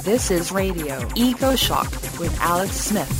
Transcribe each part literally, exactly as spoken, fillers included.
This is Radio Eco Shock with Alex Smith.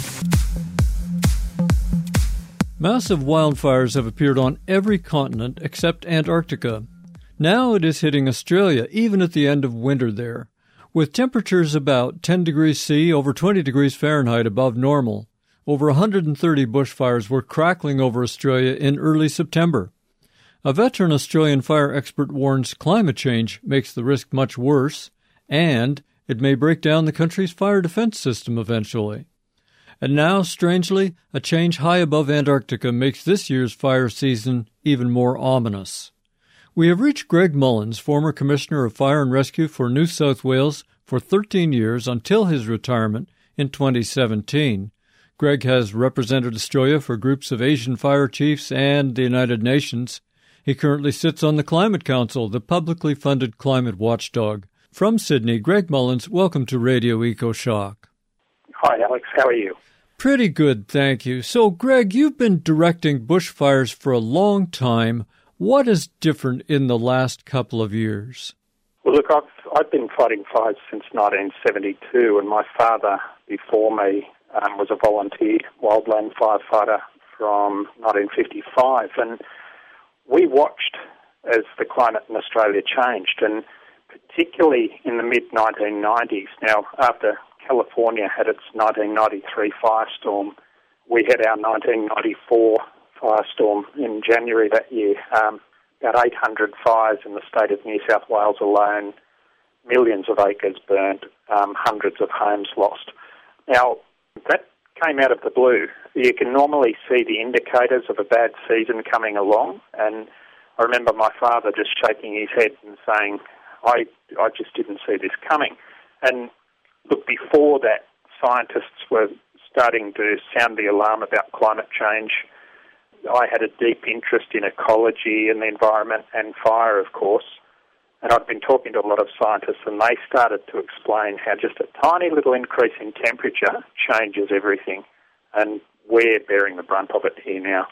Massive wildfires have appeared on every continent except Antarctica. Now it is hitting Australia, even at the end of winter there, with temperatures about ten degrees C, over twenty degrees Fahrenheit above normal. Over one hundred thirty bushfires were crackling over Australia in early September. A veteran Australian fire expert warns climate change makes the risk much worse, and it may break down the country's fire defense system eventually. And now, strangely, a change high above Antarctica makes this year's fire season even more ominous. We have reached Greg Mullins, former Commissioner of Fire and Rescue for New South Wales for thirteen years until his retirement in twenty seventeen. Greg has represented Australia for groups of Asian fire chiefs and the United Nations. He currently sits on the Climate Council, the publicly funded climate watchdog. From Sydney, Greg Mullins, welcome to Radio Eco Shock. Hi, Alex. How are you? Pretty good, thank you. So, Greg, you've been directing bushfires for a long time. What is different in the last couple of years? Well, look, I've, I've been fighting fires since nineteen seventy-two, and my father, before me, um, was a volunteer wildland firefighter from nineteen fifty-five. And we watched as the climate in Australia changed, and particularly in the mid nineteen nineties. Now, after California had its nineteen ninety-three firestorm, we had our nineteen ninety-four firestorm in January that year. Um, about eight hundred fires in the state of New South Wales alone, millions of acres burnt, um, hundreds of homes lost. Now, that came out of the blue. You can normally see the indicators of a bad season coming along, and I remember my father just shaking his head and saying, I, I just didn't see this coming. And look, before that, scientists were starting to sound the alarm about climate change. I had a deep interest in ecology and the environment and fire, of course. And I've been talking to a lot of scientists, and they started to explain how just a tiny little increase in temperature changes everything. And we're bearing the brunt of it here now.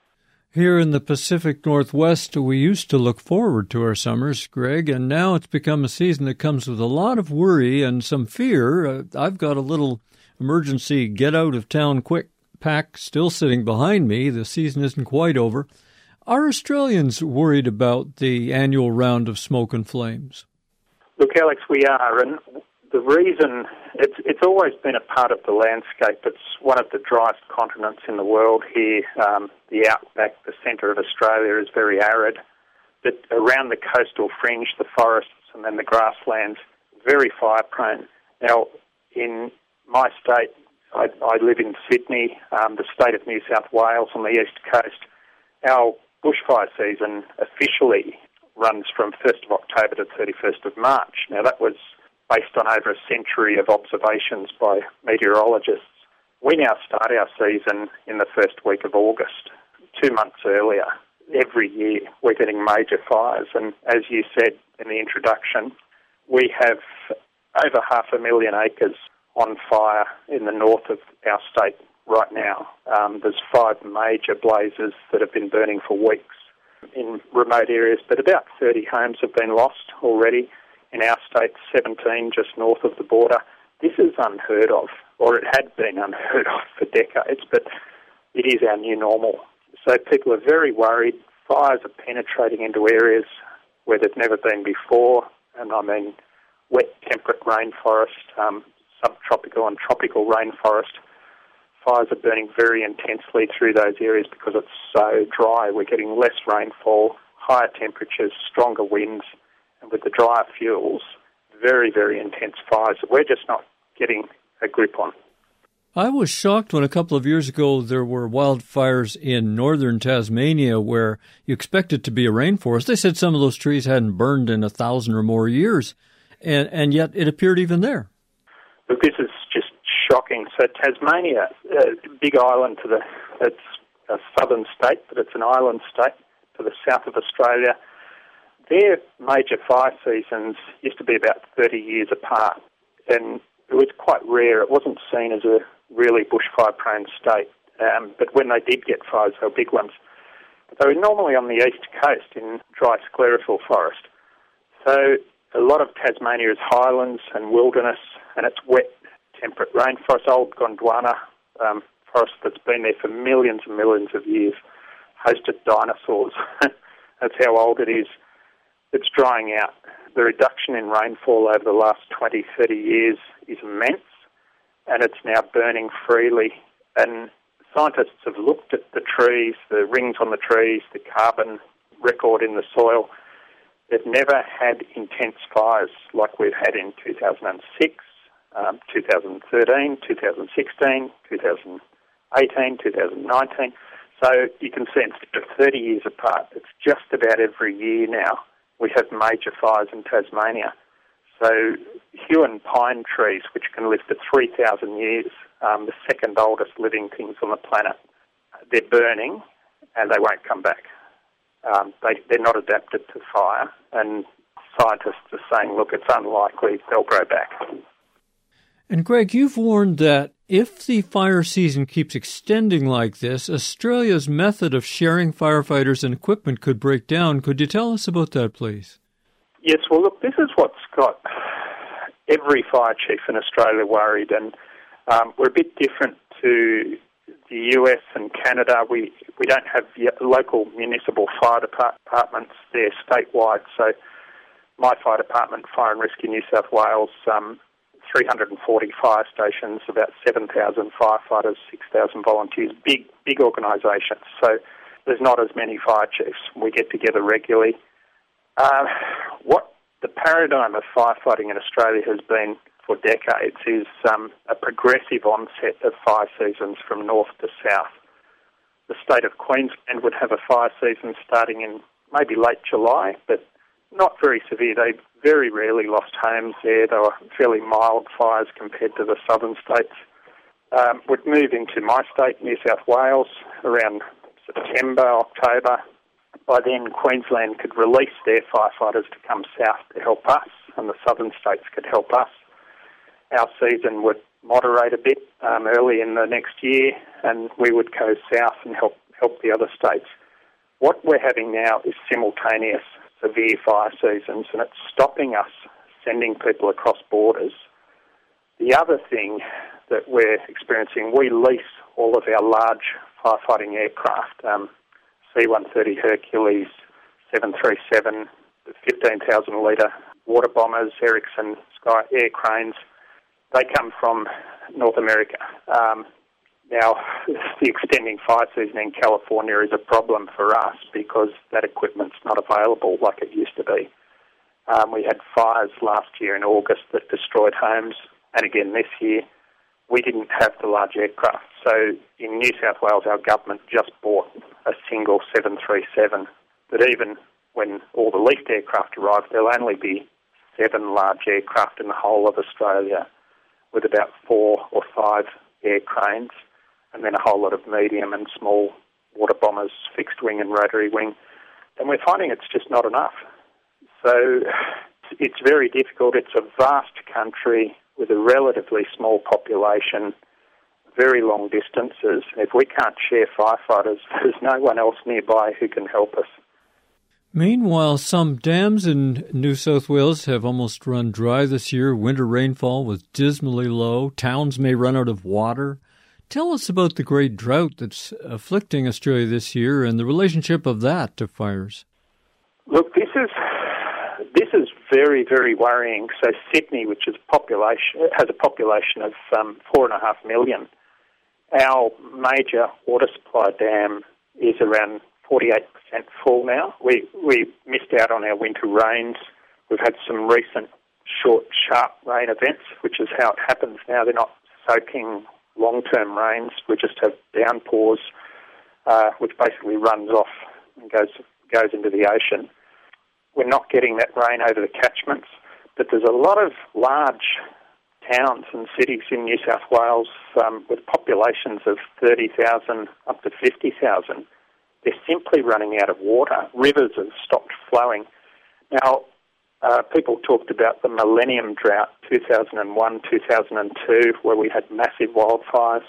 Here in the Pacific Northwest, we used to look forward to our summers, Greg, and now it's become a season that comes with a lot of worry and some fear. Uh, I've got a little emergency get-out-of-town-quick pack still sitting behind me. The season isn't quite over. Are Australians worried about the annual round of smoke and flames? Look, Alex, we are, and the reason, it's it's always been a part of the landscape. It's one of the driest continents in the world here. Um, the outback, the centre of Australia, is very arid. But around the coastal fringe, the forests and then the grasslands, very fire-prone. Now, in my state, I, I live in Sydney, um, the state of New South Wales on the east coast. Our bushfire season officially runs from first of October to thirty-first of March. Now, that was based on over a century of observations by meteorologists. We now start our season in the first week of August, two months earlier. Every year we're getting major fires, and as you said in the introduction, we have over half a million acres on fire in the north of our state right now. Um, there's five major blazes that have been burning for weeks in remote areas, but about thirty homes have been lost already. In our state, seventeen just north of the border. This is unheard of, or it had been unheard of for decades, but it is our new normal. So people are very worried. Fires are penetrating into areas where they've never been before, and I mean wet, temperate rainforest, um, subtropical and tropical rainforest. Fires are burning very intensely through those areas because it's so dry. We're getting less rainfall, higher temperatures, stronger winds, and with the drier fuels, very, very intense fires that we're just not getting a grip on. I was shocked when a couple of years ago there were wildfires in northern Tasmania where you expected to be a rainforest. They said some of those trees hadn't burned in a thousand or more years, and, and yet it appeared even there. Look, this is just shocking. So Tasmania, a big island to the, it's a southern state, but it's an island state to the south of Australia. Their major fire seasons used to be about thirty years apart, and it was quite rare. It wasn't seen as a really bushfire-prone state, um, but when they did get fires, they were big ones. But they were normally on the east coast in dry sclerophyll forest. So a lot of Tasmania is highlands and wilderness, and it's wet, temperate rainforest, old Gondwana um, forest that's been there for millions and millions of years, hosted dinosaurs. That's how old it is. It's drying out. The reduction in rainfall over the last twenty, thirty years is immense, and it's now burning freely. And scientists have looked at the trees, the rings on the trees, the carbon record in the soil. They've never had intense fires like we've had in two thousand six, um, two thousand thirteen, two thousand sixteen, two thousand eighteen, two thousand nineteen. So you can see instead of thirty years apart, it's just about every year now we have major fires in Tasmania. So Huon pine trees, which can live for three thousand years, um, the second oldest living things on the planet, they're burning and they won't come back. Um, they, they're not adapted to fire, and scientists are saying, look, it's unlikely they'll grow back. And Greg, you've warned that if the fire season keeps extending like this, Australia's method of sharing firefighters and equipment could break down. Could you tell us about that, please? Yes, well, look, this is what's got every fire chief in Australia worried, and um, we're a bit different to the U S and Canada. We we don't have local municipal fire departments. They're statewide. So my fire department, Fire and Rescue New South Wales, um, three hundred forty fire stations, about seven thousand firefighters, six thousand volunteers, big, big organisations. So there's not as many fire chiefs. We get together regularly. Uh, what the paradigm of firefighting in Australia has been for decades is um, a progressive onset of fire seasons from north to south. The state of Queensland would have a fire season starting in maybe late July, but not very severe. They very rarely lost homes there. They were fairly mild fires compared to the southern states. Um, would move into my state, New South Wales, around September, October. By then, Queensland could release their firefighters to come south to help us, and the southern states could help us. Our season would moderate a bit um, early in the next year, and we would go south and help help the other states. What we're having now is simultaneous severe fire seasons, and it's stopping us sending people across borders. The other thing that we're experiencing, we lease all of our large firefighting aircraft, um, C one thirty Hercules, seven thirty-seven, fifteen thousand litre water bombers, Ericsson Sky air cranes. They come from North America. Um, now, the extending fire season in California is a problem for us because that equipment's not available like it used to be. Um, we had fires last year in August that destroyed homes, and again this year. We didn't have the large aircraft. So in New South Wales, our government just bought a single seven thirty-seven. But even when all the leased aircraft arrive, there'll only be seven large aircraft in the whole of Australia, with about four or five air cranes, and then a whole lot of medium and small water bombers, fixed wing and rotary wing. And we're finding it's just not enough. So it's very difficult. It's a vast country with a relatively small population, very long distances. If we can't share firefighters, there's no one else nearby who can help us. Meanwhile, some dams in New South Wales have almost run dry this year. Winter rainfall was dismally low. Towns may run out of water. Tell us about the great drought that's afflicting Australia this year and the relationship of that to fires. Look, this is this is very, very worrying. So Sydney, which is population has a population of um, four and a half million. Our major water supply dam is around forty-eight percent full now. We we missed out on our winter rains. We've had some recent short, sharp rain events, which is how it happens now. They're not soaking long-term rains. We just have downpours, uh, which basically runs off and goes goes into the ocean. We're not getting that rain over the catchments, but there's a lot of large towns and cities in New South Wales um, with populations of thirty thousand up to fifty thousand. They're simply running out of water. Rivers have stopped flowing. Now, uh, people talked about the Millennium Drought, two thousand one, two thousand two, where we had massive wildfires.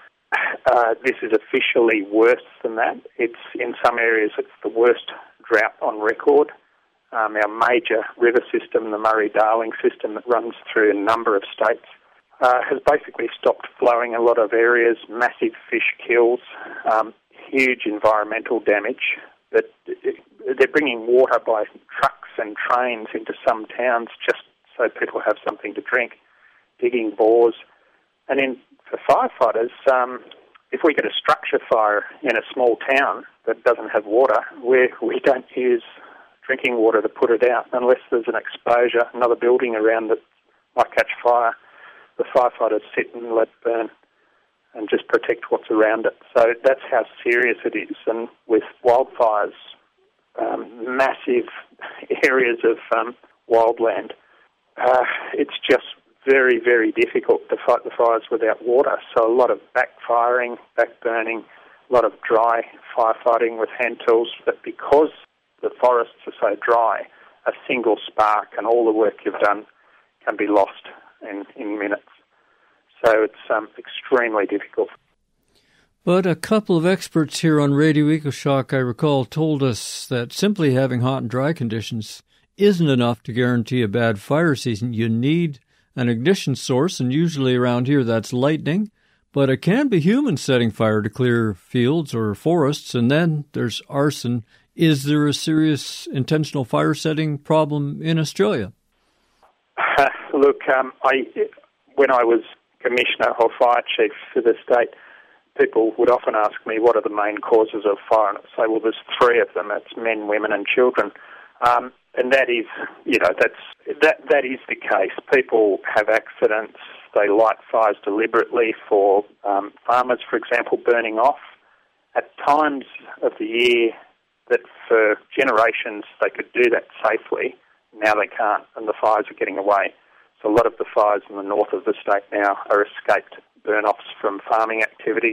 Uh, this is officially worse than that. It's in some areas, it's the worst drought on record. um, our major river system, the Murray-Darling system that runs through a number of states, uh, has basically stopped flowing a lot of areas, massive fish kills, um, huge environmental damage. That they're bringing water by trucks and trains into some towns just so people have something to drink, digging bores. And then for firefighters, um, if we get a structure fire in a small town that doesn't have water, we we don't use drinking water to put it out unless there's an exposure, another building around that might catch fire. The firefighters sit and let burn and just protect what's around it. So that's how serious it is. And with wildfires, um, massive areas of um, wildland, uh, it's just very, very difficult to fight the fires without water. So a lot of backfiring, backburning, a lot of dry firefighting with hand tools. But because the forests are so dry, a single spark and all the work you've done can be lost in, in minutes. So it's um, extremely difficult. But a couple of experts here on Radio EcoShock, I recall, told us that simply having hot and dry conditions isn't enough to guarantee a bad fire season. You need an ignition source, and usually around here that's lightning, but it can be humans setting fire to clear fields or forests, and then there's arson. Is there a serious intentional fire setting problem in Australia? Uh, look, um, I when I was Commissioner or Fire Chief for the state, people would often ask me what are the main causes of fire, and I'd say, well, there's three of them. It's men, women and children. Um, and that is, you know, that's that that is the case. People have accidents. They light fires deliberately for um, farmers, for example, burning off at times of the year that for generations they could do that safely. Now they can't, and the fires are getting away. So a lot of the fires in the north of the state now are escaped burn-offs from farming activities.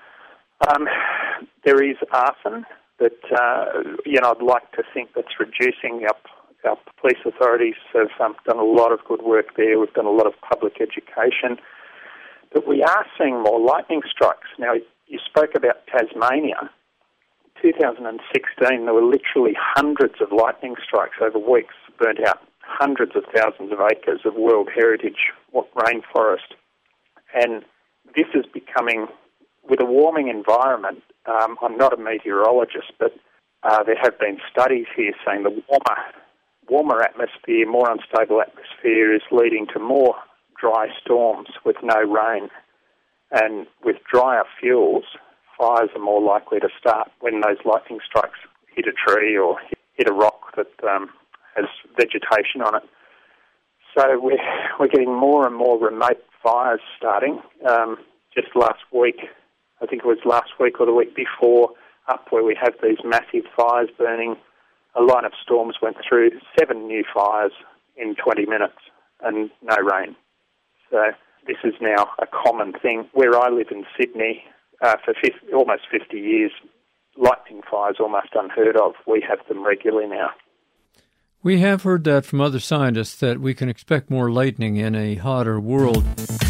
Um, there is arson that, uh, you know, I'd like to think that's reducing. Our, our police authorities have um, done a lot of good work there. We've done a lot of public education. But we are seeing more lightning strikes. Now, you spoke about Tasmania. two thousand sixteen, there were literally hundreds of lightning strikes over weeks, burnt out hundreds of thousands of acres of World Heritage rainforest. And this is becoming, with a warming environment, um, I'm not a meteorologist, but uh, there have been studies here saying the warmer, warmer atmosphere, more unstable atmosphere is leading to more dry storms with no rain. And with drier fuels, fires are more likely to start when those lightning strikes hit a tree or hit a rock that um, has vegetation on it. So we're, we're getting more and more remote fires starting. Um, just last week, I think it was last week or the week before, up where we have these massive fires burning, a line of storms went through, seven new fires in twenty minutes and no rain. So this is now a common thing. Where I live in Sydney, uh, for fifty, almost fifty years, lightning fires almost unheard of. We have them regularly now. We have heard that from other scientists that we can expect more lightning in a hotter world.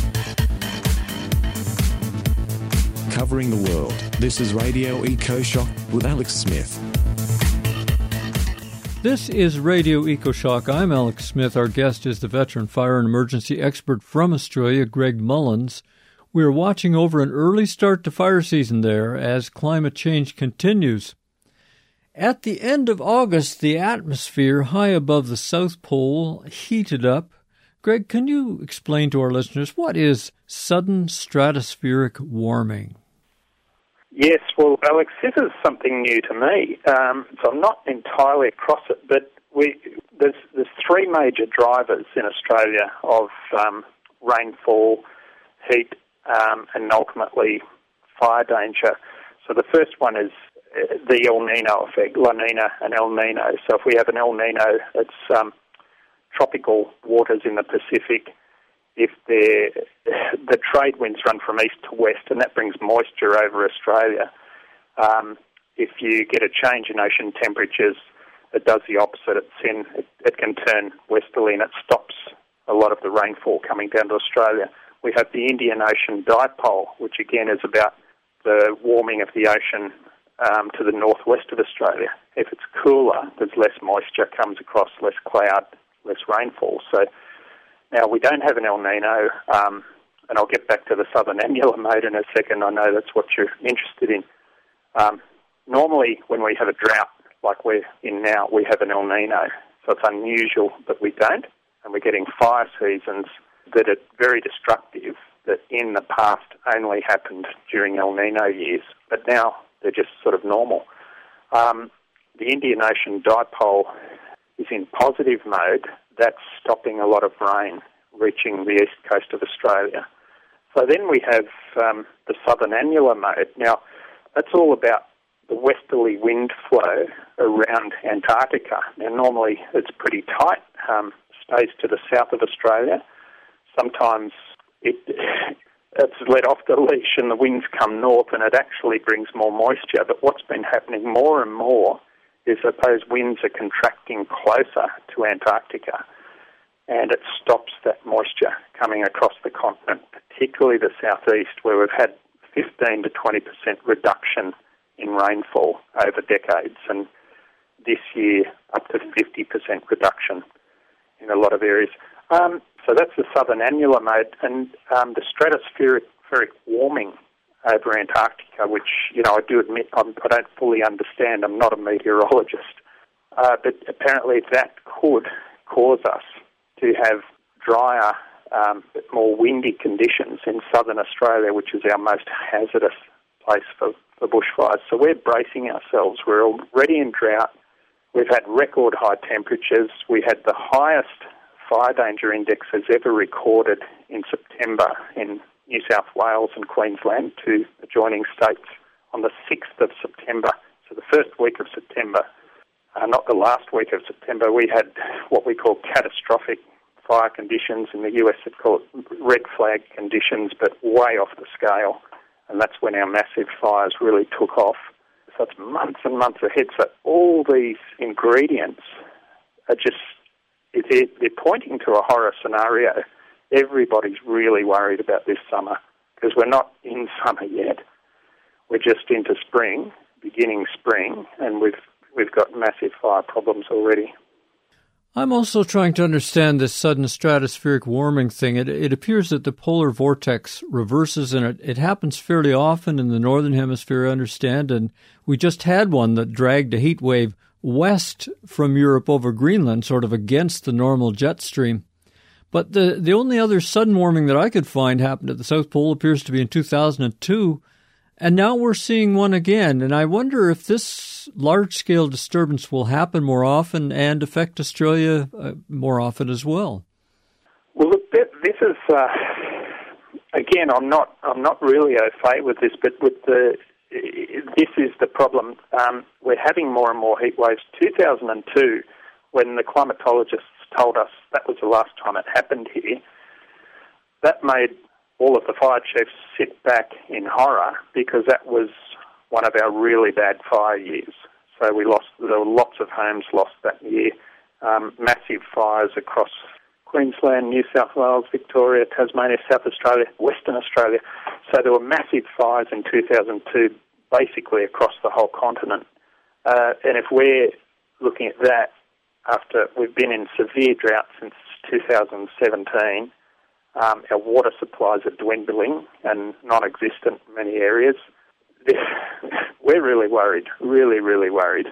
Covering the world, this is Radio EcoShock with Alex Smith. This is Radio EcoShock. I'm Alex Smith. Our guest is the veteran fire and emergency expert from Australia, Greg Mullins. We're watching over an early start to fire season there as climate change continues. At the end of August, the atmosphere high above the South Pole heated up. Greg, can you explain to our listeners what is sudden stratospheric warming? Yes, well, Alex, this is something new to me, um, so I'm not entirely across it, but we there's, there's three major drivers in Australia of um, rainfall, heat, um, and ultimately fire danger. So the first one is the El Nino effect, La Nina and El Nino. So if we have an El Nino, it's um, tropical waters in the Pacific. If the trade winds run from east to west, and that brings moisture over Australia. Um, if you get a change in ocean temperatures, it does the opposite. It's in, it, it can turn westerly, and it stops a lot of the rainfall coming down to Australia. We have the Indian Ocean dipole, which again is about the warming of the ocean um, to the northwest of Australia. If it's cooler, there's less moisture, comes across less cloud, less rainfall. So now we don't have an El Nino, um, and I'll get back to the southern annular mode in a second. I know that's what you're interested in. Um, normally, when we have a drought like we're in now, we have an El Nino. So it's unusual that we don't, and we're getting fire seasons that are very destructive that in the past only happened during El Nino years, but now they're just sort of normal. Um, the Indian Ocean dipole is in positive mode. That's stopping a lot of rain reaching the east coast of Australia. So then we have um, the southern annular mode. Now, that's all about the westerly wind flow around Antarctica. Now, normally it's pretty tight, um, stays to the south of Australia. Sometimes it, it's let off the leash and the winds come north and it actually brings more moisture. But what's been happening more and more is that those winds are contracting closer to Antarctica and it stops that moisture coming across the continent, particularly the southeast, where we've had fifteen to twenty percent reduction in rainfall over decades, and this year up to fifty percent reduction in a lot of areas. Um, so that's the southern annular mode, and um, the stratospheric warming over Antarctica, which, you know, I do admit I'm, I don't fully understand. I'm not a meteorologist. Uh, but apparently that could cause us to have drier, um, but more windy conditions in southern Australia, which is our most hazardous place for, for bushfires. So we're bracing ourselves. We're already in drought. We've had record high temperatures. We had the highest fire danger indexes ever recorded in September in New South Wales and Queensland, two adjoining states, on the sixth of September. So the first week of September, uh, not the last week of September, we had what we call catastrophic fire conditions. In the U S they call it red flag conditions, but way off the scale. And that's when our massive fires really took off. So it's months and months ahead. So all these ingredients are just, they're, they're pointing to a horror scenario. Everybody's really worried about this summer because we're not in summer yet. We're just into spring, beginning spring, and we've we've got massive fire problems already. I'm also trying to understand this sudden stratospheric warming thing. It, it appears that the polar vortex reverses, and it, it happens fairly often in the northern hemisphere, I understand, and we just had one that dragged a heat wave west from Europe over Greenland, sort of against the normal jet stream. But the, the only other sudden warming that I could find happened at the South Pole appears to be in two thousand two, and now we're seeing one again. And I wonder if this large-scale disturbance will happen more often and affect Australia uh, more often as well. Well, look, this is uh, again. I'm not. I'm not really au fait with this, but with the this is the problem. Um, we're having more and more heat waves. two thousand two, when the climatologists told us that was the last time it happened here, that made all of the fire chiefs sit back in horror because that was one of our really bad fire years. So we lost, there were lots of homes lost that year, um, massive fires across Queensland, New South Wales, Victoria, Tasmania, South Australia, Western Australia. So there were massive fires in two thousand two, basically across the whole continent. Uh, and if we're looking at that, after we've been in severe drought since two thousand seventeen, um, our water supplies are dwindling and non-existent in many areas. We're really worried, really, really worried.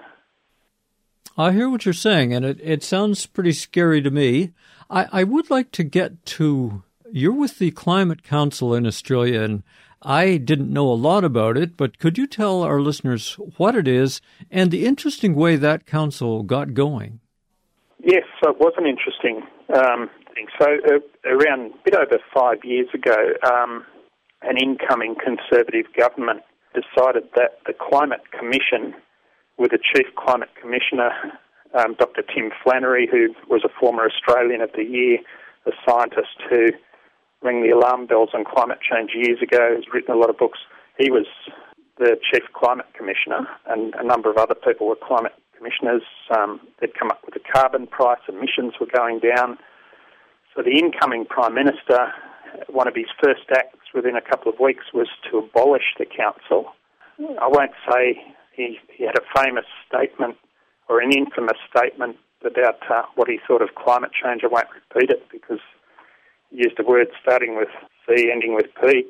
I hear what you're saying, and it, it sounds pretty scary to me. I, I would like to get to, you're with the Climate Council in Australia, and I didn't know a lot about it, but could you tell our listeners what it is and the interesting way that council got going? Yes, so it was an interesting um, thing. So uh, around a bit over five years ago, um, an incoming Conservative government decided that the Climate Commission, with the Chief Climate Commissioner, um, Doctor Tim Flannery, who was a former Australian of the Year, a scientist who rang the alarm bells on climate change years ago, has written a lot of books. He was the Chief Climate Commissioner, and a number of other people were climate commissioners. Um, they'd come up with a carbon price, emissions were going down. So the incoming Prime Minister, one of his first acts within a couple of weeks was to abolish the council. I won't say he, he had a famous statement, or an infamous statement, about uh, what he thought of climate change. I won't repeat it because he used a word starting with C, ending with P.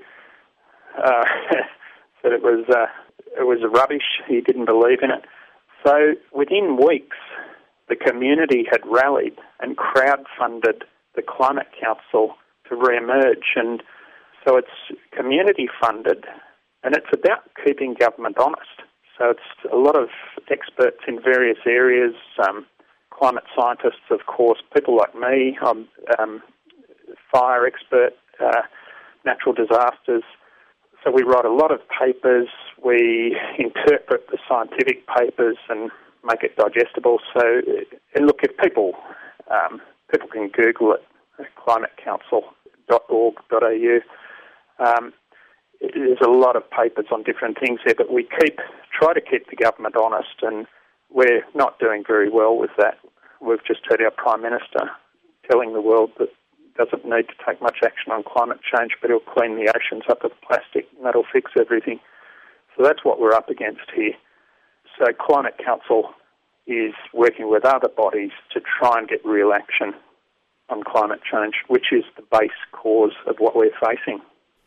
Uh, said it was uh, it was rubbish. He didn't believe in it. So within weeks, the community had rallied and crowdfunded the Climate Council to re-emerge, and so it's community funded, and it's about keeping government honest. So it's a lot of experts in various areas, um, climate scientists, of course, people like me. I'm um, fire expert, uh, natural disasters. So we write a lot of papers, we interpret the scientific papers and make it digestible. So, and look, if people, um, people can Google it, climate council dot org dot a u. Um, there's a lot of papers on different things there, but we keep try to keep the government honest, and we're not doing very well with that. We've just heard our Prime Minister telling the world that doesn't need to take much action on climate change, but he'll clean the oceans up with plastic and that'll fix everything. So that's what we're up against here. So Climate Council is working with other bodies to try and get real action on climate change, which is the base cause of what we're facing.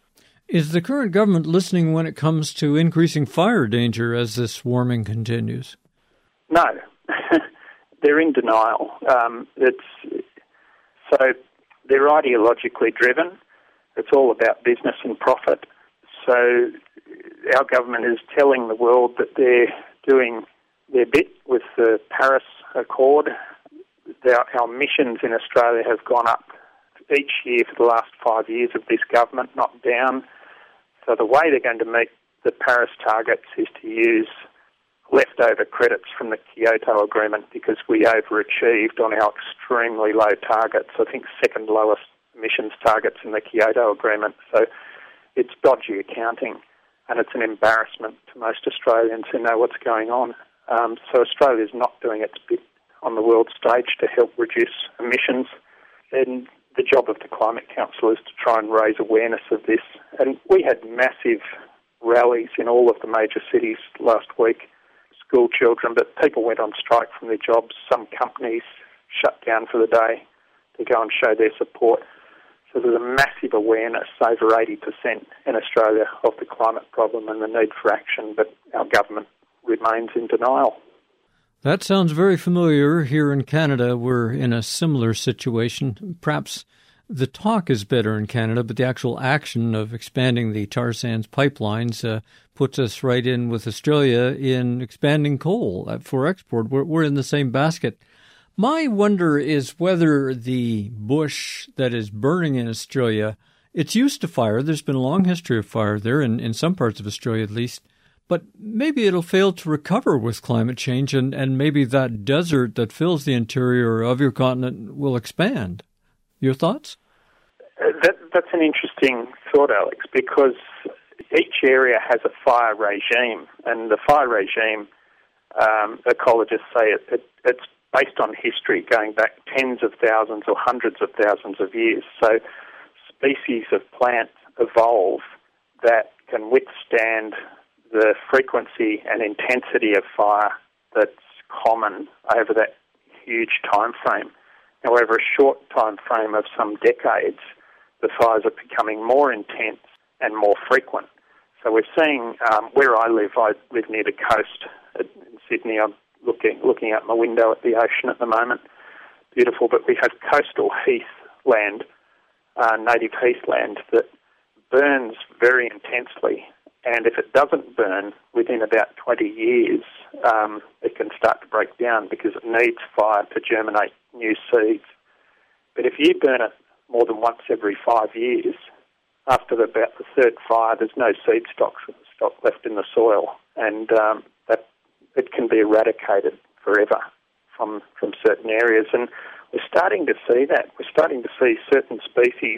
Is the current government listening when it comes to increasing fire danger as this warming continues? No. They're in denial. Um, it's so they're ideologically driven. It's all about business and profit. So our government is telling the world that they're doing their bit with the Paris Accord. Our, our emissions in Australia have gone up each year for the last five years of this government, not down. So the way they're going to meet the Paris targets is to use leftover credits from the Kyoto Agreement, because we overachieved on our extremely low targets. I think second lowest emissions targets in the Kyoto Agreement. So it's dodgy accounting, and it's an embarrassment to most Australians who know what's going on. Um, so Australia's not doing its bit on the world stage to help reduce emissions, and the job of the Climate Council is to try and raise awareness of this. And we had massive rallies in all of the major cities last week, school children, but people went on strike from their jobs. Some companies shut down for the day to go and show their support. So there's a massive awareness, over eighty percent in Australia, of the climate problem and the need for action, but our government remains in denial. That sounds very familiar. Here in Canada, we're in a similar situation. Perhaps the talk is better in Canada, but the actual action of expanding the tar sands pipelines uh, puts us right in with Australia in expanding coal for export. We're, we're in the same basket. My wonder is whether the bush that is burning in Australia, it's used to fire. There's been a long history of fire there, in, in some parts of Australia at least. But maybe it'll fail to recover with climate change, and, and maybe that desert that fills the interior of your continent will expand. Your thoughts? Uh, that, that's an interesting thought, Alex, because each area has a fire regime, and the fire regime, um, ecologists say it, it, it's based on history going back tens of thousands or hundreds of thousands of years. So species of plants evolve that can withstand the frequency and intensity of fire that's common over that huge time frame. Now, over a short time frame of some decades, the fires are becoming more intense and more frequent. So we're seeing, um, where I live, I live near the coast in Sydney. I'm looking looking out my window at the ocean at the moment. Beautiful, but we have coastal heathland, uh, native heathland, that burns very intensely. And if it doesn't burn within about twenty years, um, it can start to break down because it needs fire to germinate new seeds. But if you burn it more than once every five years, after the, about the third fire, there's no seed stock, stock left in the soil, and um, that it can be eradicated forever from from certain areas. And we're starting to see that. We're starting to see certain species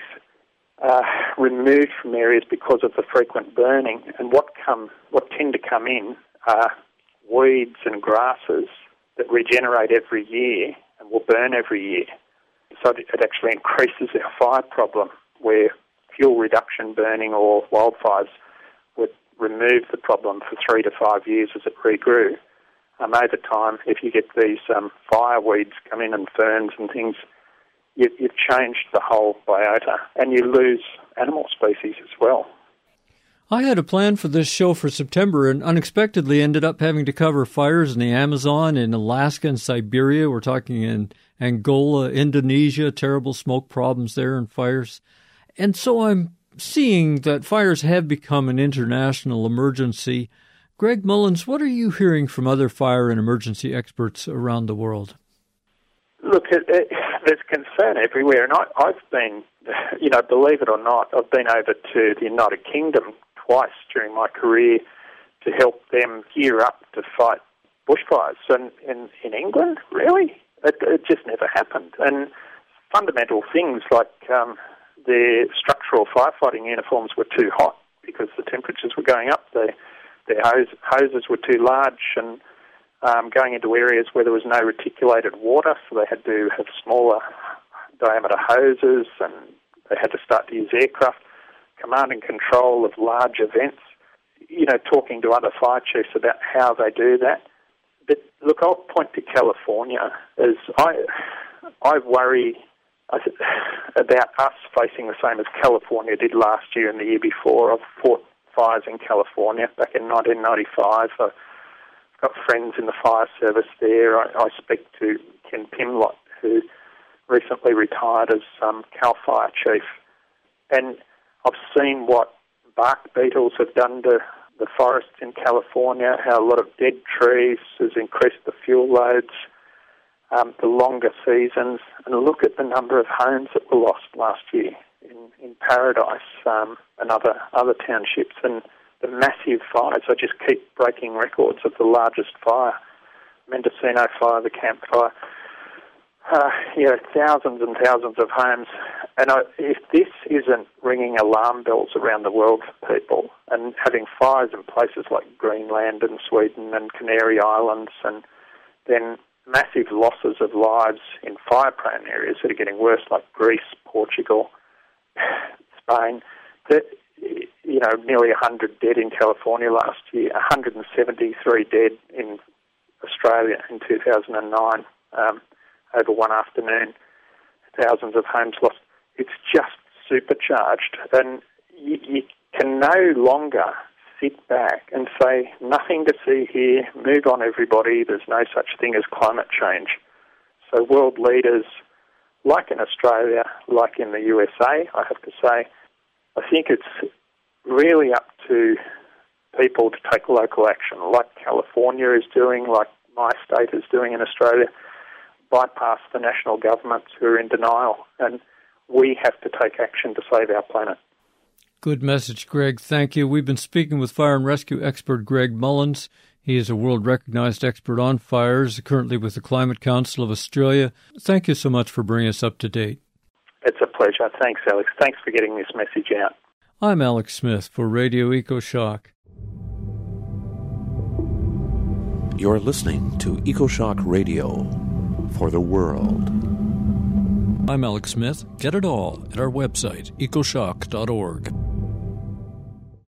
Uh, removed from areas because of the frequent burning, and what come, what tend to come in are weeds and grasses that regenerate every year and will burn every year. So it actually increases our fire problem, where fuel reduction burning or wildfires would remove the problem for three to five years as it regrew, um, over time, if you get these um, fire weeds come in and ferns and things, you, you've changed the whole biota, and you lose animal species as well. I had a plan for this show for September and unexpectedly ended up having to cover fires in the Amazon, in Alaska and Siberia. We're talking in Angola, Indonesia, terrible smoke problems there and fires. And so I'm seeing that fires have become an international emergency. Greg Mullins, what are you hearing from other fire and emergency experts around the world? Look, it, it, there's concern everywhere, and I, I've been, you know, believe it or not, I've been over to the United Kingdom twice during my career to help them gear up to fight bushfires. And in, in England, really, it, it just never happened. And fundamental things like um, their structural firefighting uniforms were too hot because the temperatures were going up. Their, their hose, hoses were too large and um, going into areas where there was no reticulated water, so they had to have smaller diameter hoses, and they had to start to use aircraft. Command and control of large events, you know, talking to other fire chiefs about how they do that. But look, I'll point to California as I, I worry about us facing the same as California did last year and the year before. I've fought fires in California back in nineteen ninety-five. I've got friends in the fire service there. I, I speak to Ken Pimlott, who recently retired as um, Cal Fire Chief, and I've seen what bark beetles have done to the forests in California, how a lot of dead trees has increased the fuel loads, um, the longer seasons, and look at the number of homes that were lost last year in, in Paradise um, and other, other townships, and the massive fires. I just keep breaking records of the largest fire, Mendocino Fire, the Camp Fire. Uh, you know, thousands and thousands of homes. And I, if this isn't ringing alarm bells around the world for people, and having fires in places like Greenland and Sweden and Canary Islands, and then massive losses of lives in fire-prone areas that are getting worse, like Greece, Portugal, Spain, that, you know, nearly one hundred dead in California last year, one hundred seventy-three dead in Australia in two thousand nine. Um, over one afternoon, thousands of homes lost. It's just supercharged, and you, you can no longer sit back and say, nothing to see here, move on everybody, there's no such thing as climate change. So world leaders, like in Australia, like in the U S A, I have to say, I think it's really up to people to take local action, like California is doing, like my state is doing in Australia, bypass the national governments who are in denial, and we have to take action to save our planet. Good message, Greg. Thank you. We've been speaking with fire and rescue expert Greg Mullins. He is a world-recognized expert on fires, currently with the Climate Council of Australia. Thank you so much for bringing us up to date. It's a pleasure. Thanks, Alex. Thanks for getting this message out. I'm Alex Smith for Radio EcoShock. You're listening to EcoShock Radio for the world. I'm Alex Smith. Get it all at our website, ecoshock dot org.